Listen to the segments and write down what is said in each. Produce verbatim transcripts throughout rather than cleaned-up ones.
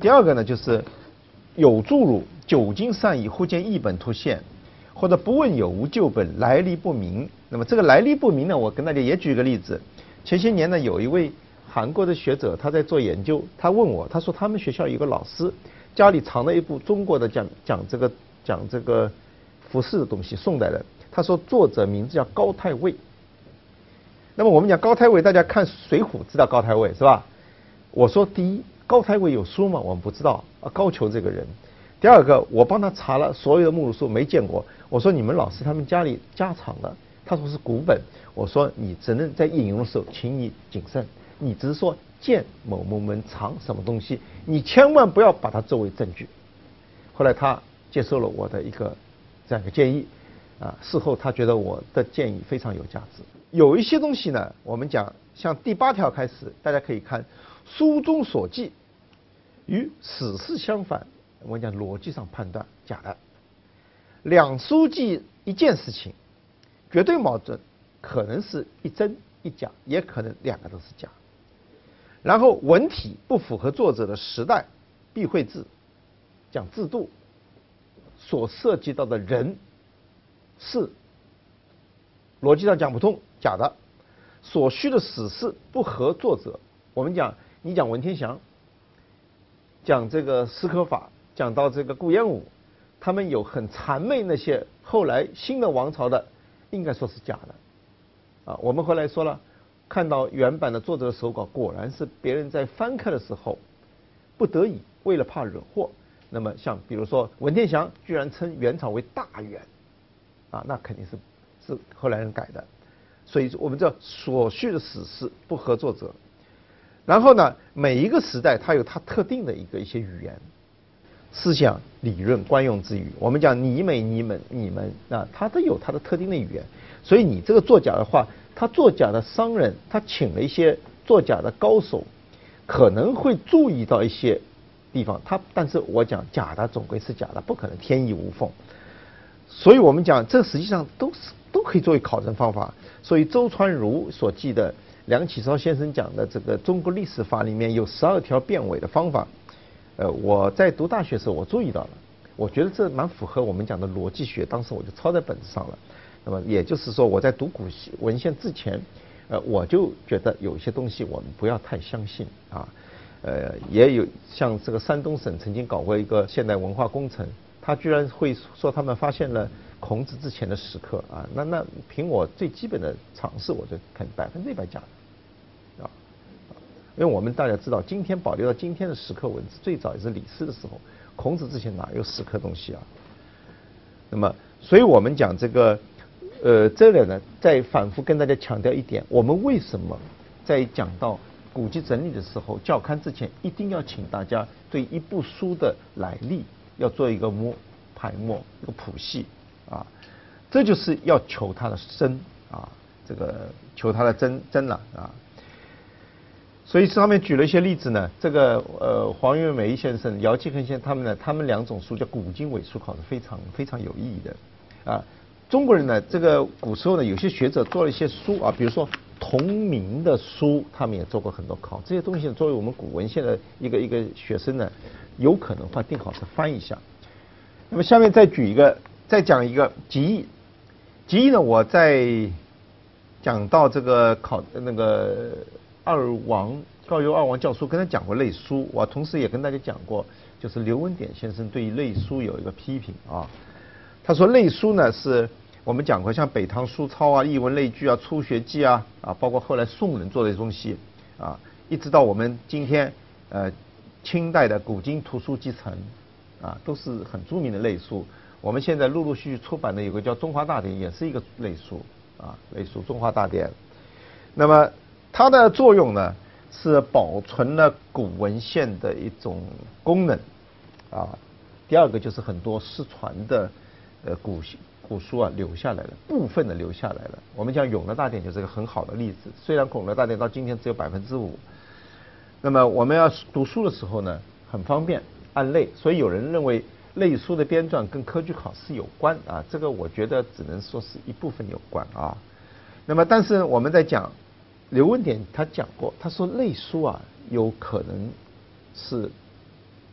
第二个呢，就是有注入久经善矣，忽见一本突现，或者不问有无旧本，来历不明。那么这个来历不明呢，我跟大家也举一个例子。前些年呢，有一位韩国的学者，他在做研究，他问我，他说他们学校有个老师家里藏了一部中国的讲讲这个讲这个服饰的东西，宋代的。他说作者名字叫高太尉。那么我们讲高太尉，大家看《水浒》知道高太尉是吧？我说第一，高太尉有书吗？我们不知道啊。高俅这个人。第二个，我帮他查了所有的目录书，没见过。我说你们老师他们家里家藏的，他说是古本。我说你只能在引用的时候，请你谨慎。你只是说见某某门藏什么东西，你千万不要把它作为证据。后来他接受了我的一个这样一个建议，啊，事后他觉得我的建议非常有价值。有一些东西呢，我们讲像第八条开始，大家可以看书中所记与史事相反，我们讲逻辑上判断假的。两书记一件事情，绝对矛盾，可能是一真一假，也可能两个都是假。然后文体不符合作者的时代，避讳字，讲制度所涉及到的人事，逻辑上讲不通，假的。所需的史事不合作者，我们讲你讲文天祥，讲这个史可法，讲到这个顾炎武，他们有很谄媚那些后来新的王朝的，应该说是假的啊。我们后来说了，看到原版的作者的手稿，果然是别人在翻开的时候不得已，为了怕惹祸。那么像比如说文天祥居然称元朝为大元啊，那肯定是是后来人改的。所以我们知道所需的史事不合作者。然后呢，每一个时代它有它特定的一个一些语言、思想、理论、惯用之语。我们讲你美、你们、你们啊，它都有它的特定的语言。所以你这个作假的话，他作假的商人，他请了一些作假的高手，可能会注意到一些地方。他但是我讲假的总归是假的，不可能天衣无缝。所以我们讲这实际上都是都可以作为考证方法。所以周传儒所记的梁启超先生讲的这个中国历史法里面有十二条辨伪的方法。呃，我在读大学的时候我注意到了，我觉得这蛮符合我们讲的逻辑学，当时我就抄在本子上了。那么也就是说，我在读古文献之前，呃，我就觉得有些东西我们不要太相信啊。呃，也有像这个山东省曾经搞过一个现代文化工程，他居然会说他们发现了孔子之前的石刻啊。那那凭我最基本的常识，我就肯百分之一百假的啊。因为我们大家知道，今天保留到今天的石刻文字，最早也是李斯的时候，孔子之前哪有石刻东西啊？那么，所以我们讲这个。呃，这里呢，再反复跟大家强调一点，我们为什么在讲到古籍整理的时候，校勘之前一定要请大家对一部书的来历要做一个摸排末一个谱系啊，这就是要求它的真啊，这个求它的真真了啊。所以上面举了一些例子呢，这个呃黄岳梅先生、姚继恒先生他们呢，他们两种书叫古今伪书考是非常非常有意义的啊。中国人呢，这个古时候呢，有些学者做了一些书啊，比如说同名的书，他们也做过很多考。这些东西作为我们古文献的一个一个学生呢，有可能会定好是翻一下。那么下面再举一个，再讲一个集义。集义呢，我在讲到这个考那个二王高邮二王教书，跟他讲过类书。我同时也跟大家讲过，就是刘文典先生对于类书有一个批评啊。他说类书呢是我们讲过，像北唐书钞啊、艺文类聚啊、初学记啊啊，包括后来宋人做的东西啊，一直到我们今天呃清代的古今图书集成啊，都是很著名的类书。我们现在陆陆续续出版的有个叫《中华大典》，也是一个类书啊，类书《中华大典》。那么它的作用呢是保存了古文献的一种功能啊。第二个就是很多失传的。呃，古古书啊留下来了，部分的留下来了。我们讲《永乐大典》就是一个很好的例子。虽然《永乐大典》到今天只有百分之五，那么我们要读书的时候呢，很方便按类。所以有人认为类书的编撰跟科举考试有关啊，这个我觉得只能说是一部分有关啊。那么，但是我们在讲刘文典他讲过，他说类书啊有可能是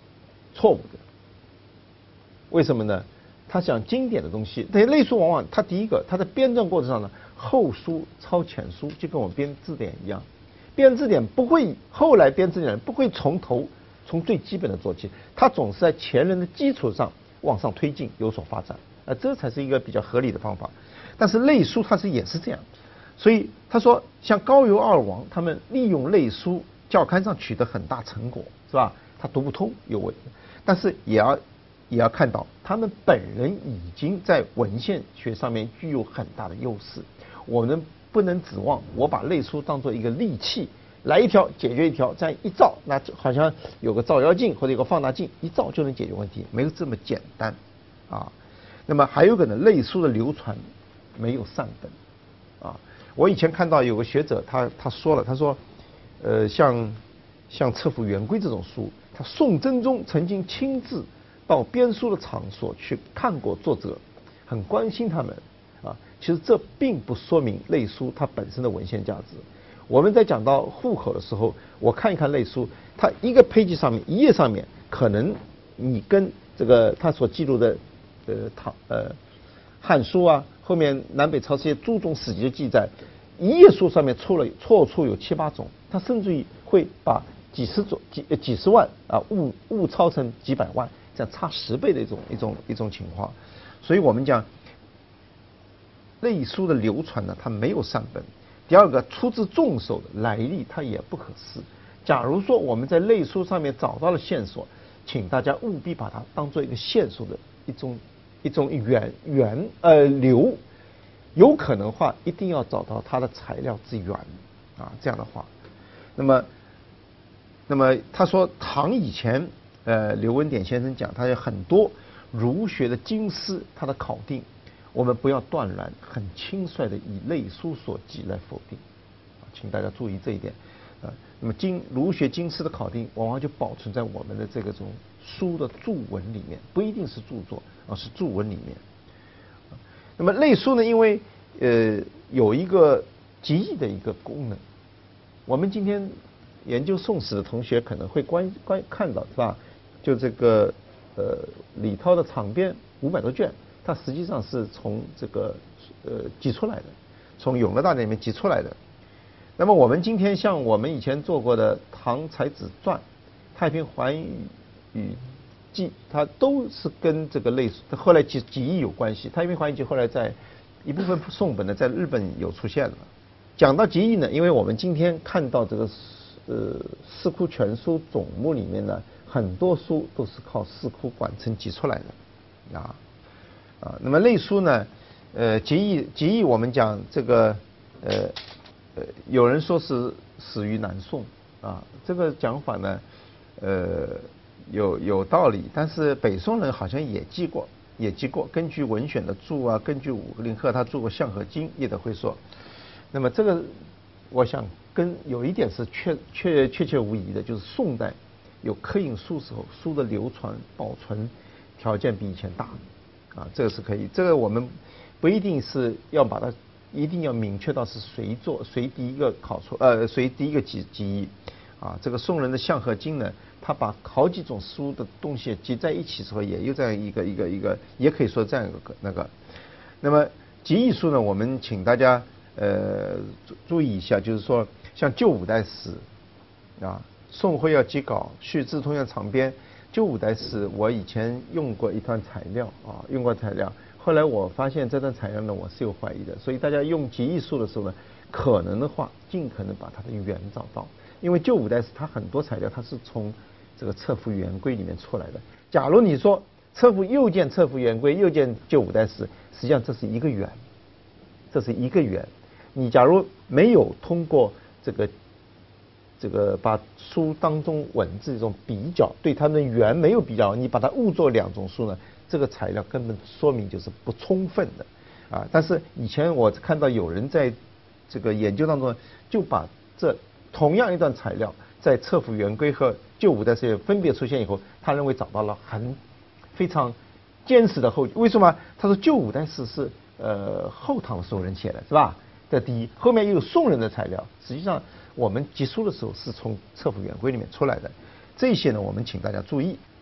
错误的。为什么呢？他讲经典的东西，这些类书往往它第一个，它在编撰过程上呢，后书抄前书，就跟我们编字典一样。编字典不会，后来编字典不会从头从最基本的做起，他总是在前人的基础上往上推进，有所发展，啊，这才是一个比较合理的方法。但是类书它是也是这样，所以他说，像高邮二王他们利用类书教刊上取得很大成果，是吧？他读不通有问题，但是也要也要看到他们本人已经在文献学上面具有很大的优势，我们不能指望我把类书当做一个利器，来一条解决一条，这样一照，那好像有个照妖镜或者有个放大镜，一照就能解决问题，没有这么简单啊。那么还有个呢，类书的流传没有善本啊。我以前看到有个学者他他说了，他说，呃，像像册府元规这种书，他宋真宗曾经亲自到编书的场所去看过作者，很关心他们啊。其实这并不说明类书它本身的文献价值。我们在讲到户口的时候，我看一看类书，它一个配记上面一页上面，可能你跟这个他所记录的呃唐呃汉书啊，后面南北朝这些诸种史籍的记载，一页书上面错了错处有七八种，他甚至于会把几十种几几十万啊误误抄成几百万，这样差十倍的一种一种一种情况。所以我们讲类书的流传呢，它没有善本。第二个，出自众手的来历它也不可思。假如说我们在类书上面找到了线索，请大家务必把它当做一个线索的一种一种源源呃流，有可能的话一定要找到它的材料之源啊，这样的话，那么那么他说唐以前呃刘文典先生讲，他有很多儒学的经师，他的考定。我们不要断然、很轻率的以类书所记来否定，啊，请大家注意这一点，啊，那么经儒学经师的考定，往往就保存在我们的这个种书的注文里面，不一定是著作，而是注文里面。那么类书呢，因为呃有一个记忆的一个功能，我们今天研究宋史的同学可能会关关看到是吧？就这个呃李涛的长编五百多卷。它实际上是从这个呃挤出来的，从《永乐大典》里面挤出来的。那么我们今天像我们以前做过的《唐才子传》《太平寰宇与记》，它都是跟这个类似，后来几几义有关系。《太平寰宇记》后来在一部分宋本呢，在日本有出现了。讲到集义呢，因为我们今天看到这个呃《四库全书总目》里面呢，很多书都是靠四库管称挤出来的啊。啊，那么类书呢，呃，集义集义，我们讲这个，呃，呃，有人说是始于南宋啊，这个讲法呢，呃，有有道理，但是北宋人好像也记过，也记过，根据文选的注啊，根据武林鹤他做过《象和经》，叶德辉说，那么这个，我想跟有一点是确确确切无疑的，就是宋代有刻印书时候，书的流传保存条件比以前大。啊，这个是可以，这个我们不一定是要把它一定要明确到是谁做，谁第一个考出，呃，谁第一个集集义，啊，这个宋人的《象和经》呢，他把好几种书的东西集在一起之后，也有这样一个一个一个，也可以说这样一个那个。那么集义书呢，我们请大家呃注注意一下，就是说像旧五代史啊，宋徽要集稿，续志通要长编。旧五代史，我以前用过一段材料啊，用过材料。后来我发现这段材料呢，我是有怀疑的。所以大家用集义书的时候呢，可能的话，尽可能把它的源找到。因为旧五代史它很多材料它是从这个册府元规里面出来的。假如你说册府又见册府元规，又见旧五代史，实际上这是一个源，这是一个源。你假如没有通过这个。这个把书当中文字这种比较，对它们的源没有比较，你把它误作两种书呢，这个材料根本说明就是不充分的啊。但是以前我看到有人在这个研究当中，就把这同样一段材料在册府元规和旧五代史分别出现以后，他认为找到了很非常坚实的后据。为什么？他说旧五代史是呃后唐宋人写的，是吧？这第一，后面又有宋人的材料，实际上。我们集书的时候是从册府元规里面出来的，这些呢，我们请大家注意。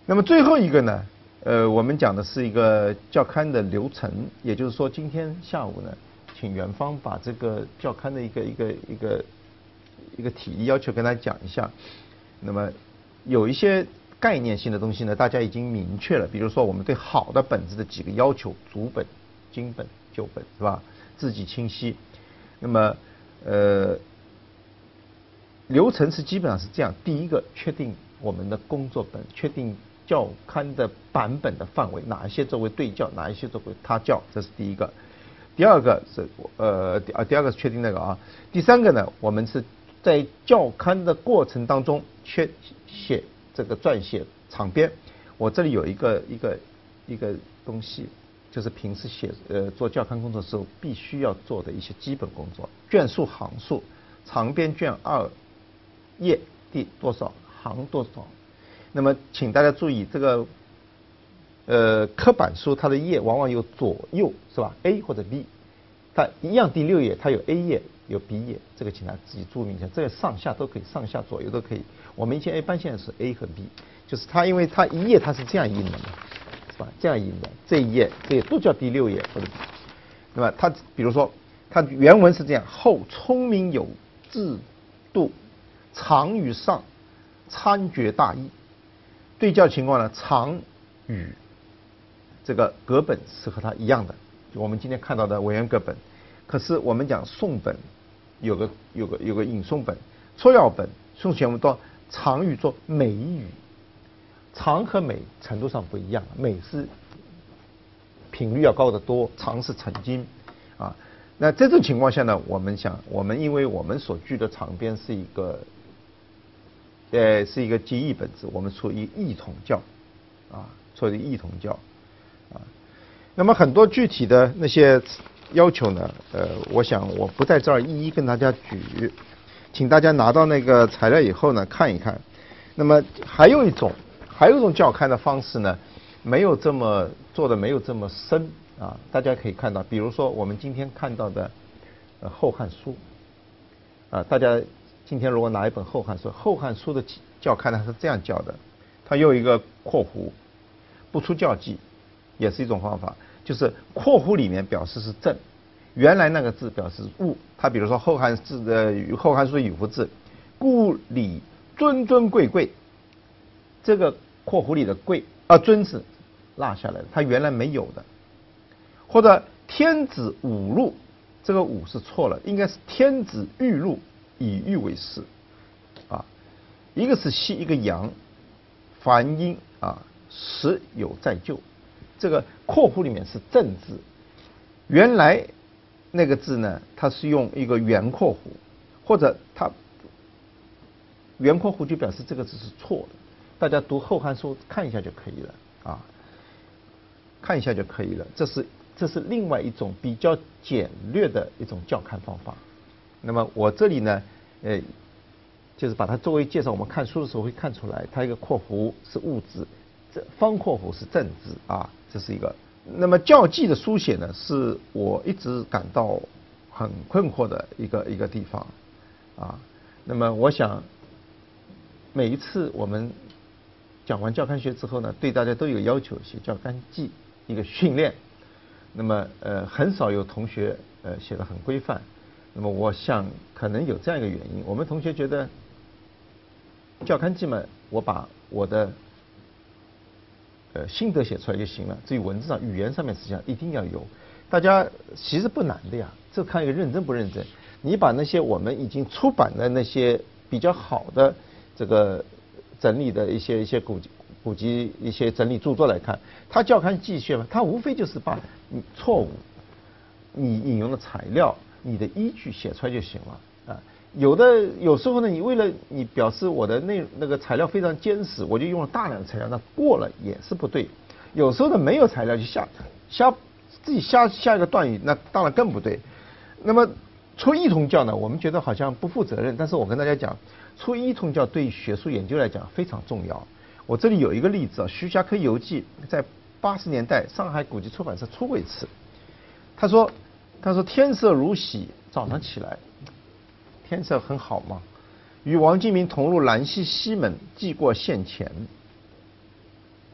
那么最后一个呢，呃，我们讲的是一个校勘的流程，也就是说，今天下午呢，请园方把这个校勘的一个一个一个一个体力要求跟大家讲一下。那么有一些概念性的东西呢，大家已经明确了，比如说我们对好的本子的几个要求：主本、经本、旧本，是吧？字迹清晰。那么呃，流程是基本上是这样：第一个，确定我们的工作本，确定校勘的版本的范围，哪一些作为对校，哪一些作为他校，这是第一个。第二个是呃啊，第二个是确定那个啊。第三个呢，我们是在校勘的过程当中确写这个撰写长编。我这里有一个一个一个东西，就是平时写呃做校勘工作的时候必须要做的一些基本工作：卷数、行数，长编卷二页第多少行多少。那么，请大家注意，这个呃刻板书它的页往往有左右，是吧 ？A 或者 B， 它一样第六页它有 A 页有 B 页，这个请大家自己注明一下。这个上下都可以，上下左右都可以。我们以前一般现在是 A 和 B， 就是它因为它一页它是这样印的嘛，是吧？这样印的，这一页这也都叫第六页或者。那么它比如说它原文是这样：后聪明有制度，长与上，参决大义。对校情况呢，长与这个阁本是和它一样的，就我们今天看到的委员阁本。可是我们讲宋本有个有个有个引宋本、撮要本、宋前我们到长语做美语，长和美程度上不一样，美是频率要高得多，长是曾经啊。那这种情况下呢，我们想，我们因为我们所据的长编是一个。呃，是一个记忆本子，我们出一异统校，啊，出一异统校，啊，那么很多具体的那些要求呢，呃，我想我不在这儿一一跟大家举，请大家拿到那个材料以后呢看一看。那么还有一种，还有一种校勘的方式呢，没有这么做的没有这么深啊，大家可以看到，比如说我们今天看到的呃《后汉书》，啊，大家。今天如果拿一本《后汉书》，《后汉书》的校勘呢是这样校的，它有一个括弧，不出校记，也是一种方法，就是括弧里面表示是正，原来那个字表示误。它比如说《后汉字的《后汉书》的语符字，故礼尊尊贵贵，这个括弧里的贵啊尊字落下来的，它原来没有的。或者天子五路，这个五是错了，应该是天子玉路。以玉为饰，啊，一个是西，一个阳，凡音啊，时有在就。这个括弧里面是正字，原来那个字呢，它是用一个圆括弧，或者它圆括弧就表示这个字是错的。大家读《后汉书》看一下就可以了啊，看一下就可以了。这是这是另外一种比较简略的一种校勘方法。那么我这里呢，呃，就是把它作为介绍，我们看书的时候会看出来，它一个括弧是误字，这方括弧是正字啊，这是一个。那么校记的书写呢，是我一直感到很困惑的一个一个地方啊。那么我想，每一次我们讲完校勘学之后呢，对大家都有要求，写校勘记一个训练。那么呃，很少有同学呃写得很规范。那么我想可能有这样一个原因，我们同学觉得校勘记嘛，我把我的呃心得写出来就行了，至于文字上、语言上面实际上一定要有。大家其实不难的呀，这看一个认真不认真。你把那些我们已经出版的那些比较好的这个整理的一些一些古籍古籍一些整理著作来看，它校勘记学嘛，它无非就是把你错误、你引用的材料。你的依据写出来就行了啊。有的有时候呢，你为了你表示我的那那个材料非常坚实，我就用了大量的材料，那过了也是不对。有时候呢，没有材料就瞎瞎自己瞎下一个断语，那当然更不对。那么出一统教呢，我们觉得好像不负责任，但是我跟大家讲，出一统教对学术研究来讲非常重要。我这里有一个例子啊，徐霞客游记在八十年代上海古籍出版社出过一次，他说。他说：“天色如洗，早上起来，天色很好嘛。与王金明同入兰溪西门，寄过县前。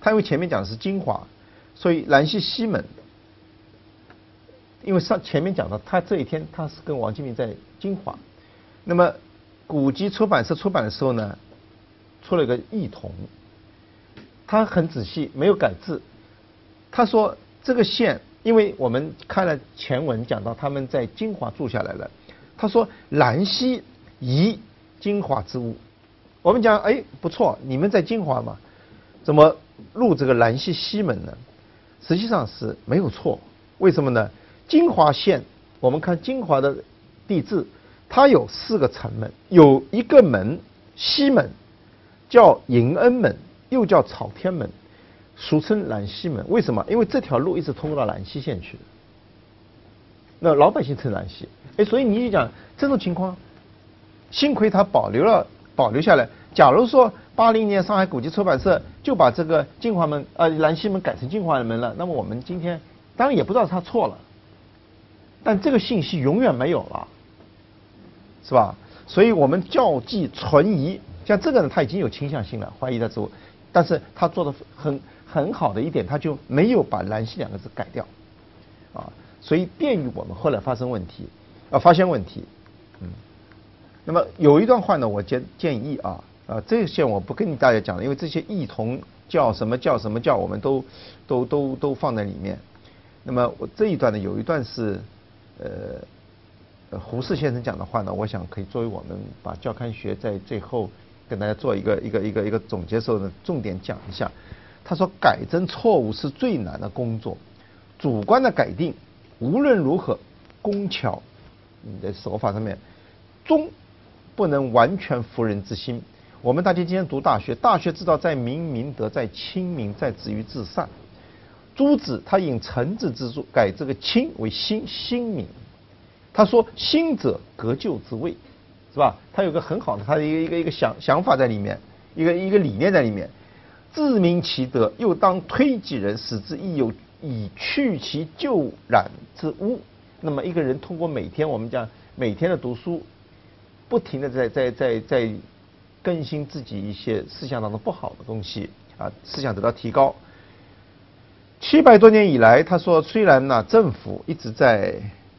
他因为前面讲的是精华，所以兰溪西门，因为上前面讲到他这一天他是跟王金明在精华，那么古籍出版社出版的时候呢，出了一个异同，他很仔细没有改字，他说这个县，因为我们看了前文讲到他们在精华住下来了，他说兰溪宜精华之物，我们讲哎不错，你们在精华嘛，怎么入这个兰溪西门呢？实际上是没有错，为什么呢？精华县，我们看精华的地质，它有四个城门，有一个门西门叫迎恩门，又叫草天门，俗称兰溪门。为什么？因为这条路一直通过到兰溪县去的，那老百姓称兰溪。哎，所以你就讲这种情况，幸亏它保留了保留下来。假如说八零年上海古籍出版社就把这个精华门呃兰溪门改成精华门了，那么我们今天当然也不知道他错了，但这个信息永远没有了，是吧？所以我们校记存疑，像这个呢，他已经有倾向性了，怀疑的植物，但是他做的很很好的一点，他就没有把兰溪两个字改掉，啊，所以便于我们后来发生问题，啊，发现问题，嗯。那么有一段话呢，我建建议啊，啊，这些我不跟大家讲了，因为这些异同叫什么叫什么叫，我们都都都都放在里面。那么我这一段呢，有一段是呃胡适先生讲的话呢，我想可以作为我们把教刊学在最后跟大家做一个一个一个一个总结时候呢，重点讲一下。他说，改正错误是最难的工作，主观的改定无论如何工巧，你的手法上面终不能完全服人之心。我们大家今天读大学，大学知道在明明德，在亲民，在止于至善。朱子他引臣子之术，改这个亲为心，心明。他说心者革旧之谓，是吧？他有个很好的他的一个一个一个想想法在里面，一个一个理念在里面。自明其德，又当推己人，使之亦有以去其旧染之污。那么一个人通过每天我们讲每天的读书，不停的在在在在更新自己一些思想当中不好的东西啊，思想得到提高。七百多年以来，他说虽然呢政府一直在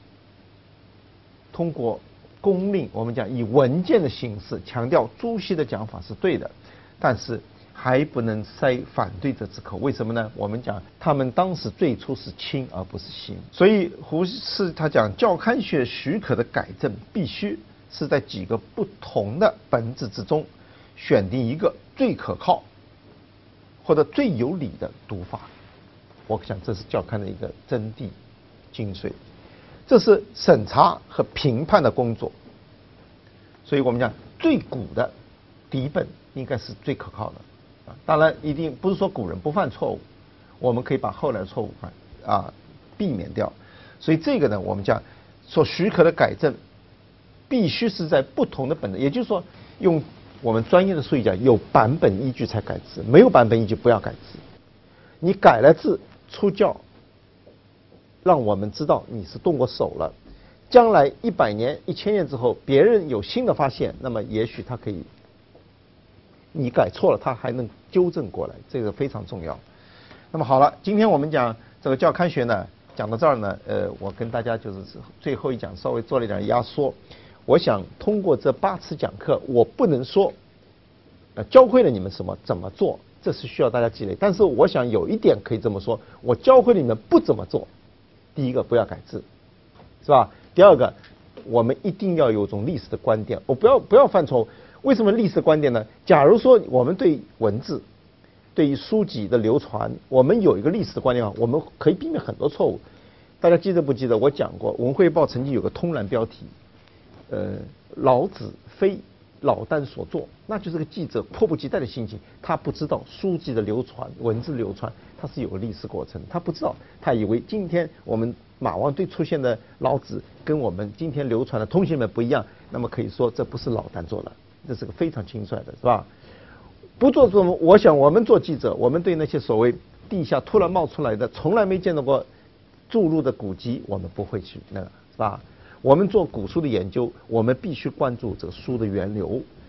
通过公令，我们讲以文件的形式强调朱熹的讲法是对的，但是还不能塞反对者之口。为什么呢？我们讲他们当时最初是亲而不是心，所以胡适他讲教刊学许可的改正必须是在几个不同的本质之中选定一个最可靠或者最有理的读法。我想这是教刊的一个真谛精髓，这是审查和评判的工作。所以我们讲最古的底本应该是最可靠的啊。当然一定不是说古人不犯错误，我们可以把后来的错误犯啊避免掉。所以这个呢，我们讲所许可的改正必须是在不同的本质，也就是说用我们专业的术语讲，有版本依据才改字，没有版本依据不要改字。你改了字出教，让我们知道你是动过手了。将来一百年、一千年之后，别人有新的发现，那么也许他可以，你改错了，他还能纠正过来，这个非常重要。那么好了，今天我们讲这个教刊学呢，讲到这儿呢，呃，我跟大家就是最后一讲稍微做了一点压缩。我想通过这八次讲课，我不能说，呃，教会了你们什么怎么做，这是需要大家积累。但是我想有一点可以这么说，我教会了你们不怎么做。第一个，不要改字，是吧？第二个，我们一定要有种历史的观点，我不要不要犯错误。为什么历史观点呢？假如说我们对文字、对于书籍的流传，我们有一个历史的观念，我们可以避免很多错误。大家记得不记得我讲过，《文汇报》曾经有个通栏标题，呃，老子非老聃所作，那就是个记者迫不及待的心情。他不知道书籍的流传、文字流传，它是有个历史过程，他不知道，他以为今天我们马王堆出现的老子跟我们今天流传的通行本不一样，那么可以说这不是老聃做的，这是个非常轻率的，是吧？不做这种，我想我们做记者，我们对那些所谓地下突然冒出来的、从来没见到过注入的古籍，我们不会去那个，是吧？我们做古书的研究，我们必须关注这书的源流，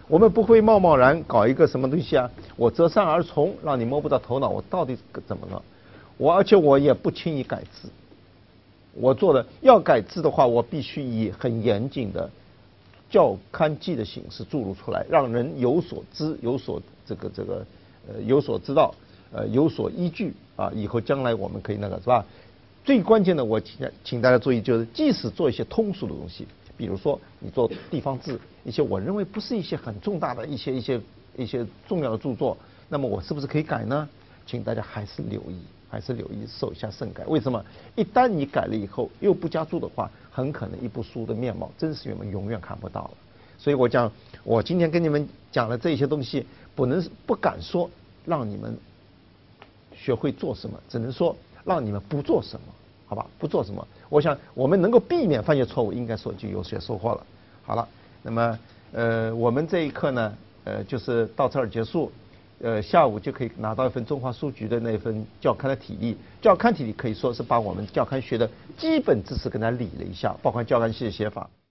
我们不会贸贸然搞一个什么东西啊，我择善而从，让你摸不到头脑，我到底怎么了？我而且我也不轻易改字。我做的要改字的话，我必须以很严谨的校勘记的形式注入出来，让人有所知，有所这个这个呃有所知道，呃有所依据啊。以后将来我们可以那个是吧？最关键的，我请请大家注意，就是即使做一些通俗的东西，比如说你做地方志，一些我认为不是一些很重大的一些一些一些重要的著作，那么我是不是可以改呢？请大家还是留意。还是留意手下慎改。为什么？一旦你改了以后又不加注的话，很可能一部书的面貌真实面貌永远看不到了。所以我讲，我今天跟你们讲了这些东西，不能不敢说让你们学会做什么，只能说让你们不做什么，好吧？不做什么。我想我们能够避免犯下错误，应该说就有些收获了。好了，那么呃，我们这一课呢，呃，就是到这儿结束。呃，下午就可以拿到一份中华书局的那份教刊的体例。教刊体例可以说是把我们教刊学的基本知识跟它理了一下，包括教刊系的写法。